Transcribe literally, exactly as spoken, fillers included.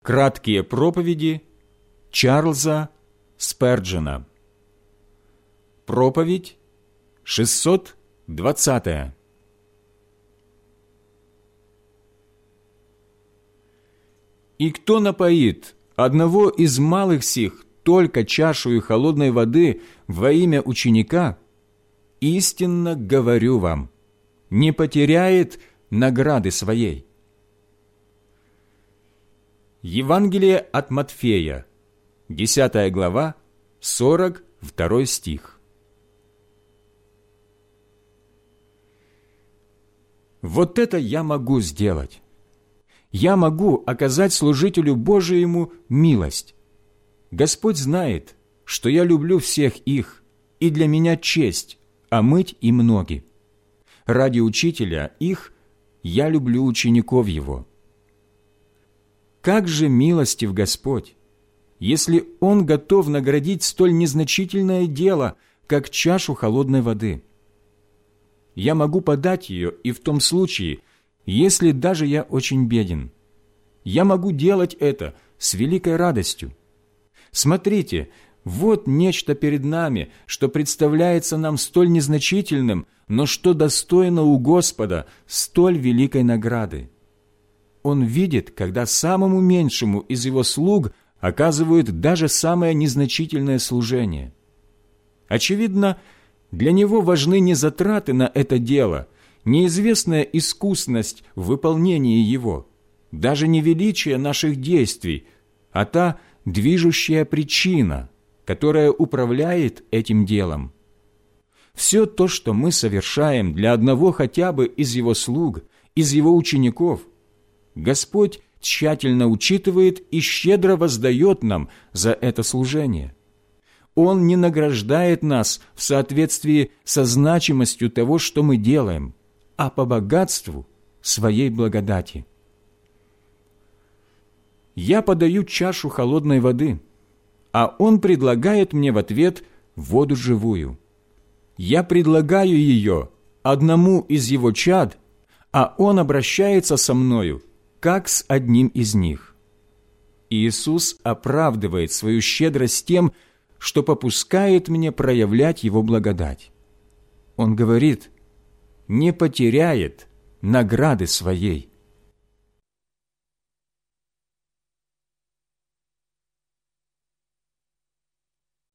Краткие проповеди Чарльза Сперджена. Проповедь шестьсот двадцатая. «И кто напоит одного из малых сих только чашею холодной воды во имя ученика, истинно говорю вам, не потеряет награды своей». Евангелие от Матфея, десятая глава, сорок второй стих. Вот это я могу сделать. Я могу оказать служителю Божиему милость. Господь знает, что я люблю всех их, и для меня честь омыть им ноги. Ради учителя их я люблю учеников его. Как же милостив Господь, если Он готов наградить столь незначительное дело, как чашу холодной воды. Я могу подать ее и в том случае, если даже я очень беден. Я могу делать это с великой радостью. Смотрите, вот нечто перед нами, что представляется нам столь незначительным, но что достойно у Господа столь великой награды. Он видит, когда самому меньшему из Его слуг оказывают даже самое незначительное служение. Очевидно, для Него важны не затраты на это дело, неизвестная искусность в выполнении его, даже не величие наших действий, а та движущая причина, которая управляет этим делом. Все то, что мы совершаем для одного хотя бы из Его слуг, из Его учеников, Господь тщательно учитывает и щедро воздает нам за это служение. Он не награждает нас в соответствии со значимостью того, что мы делаем, а по богатству своей благодати. Я подаю чашу холодной воды, а Он предлагает мне в ответ воду живую. Я предлагаю ее одному из Его чад, а Он обращается со мною, как с одним из них. Иисус оправдывает свою щедрость тем, что попускает мне проявлять Его благодать. Он говорит, не потеряет награды своей.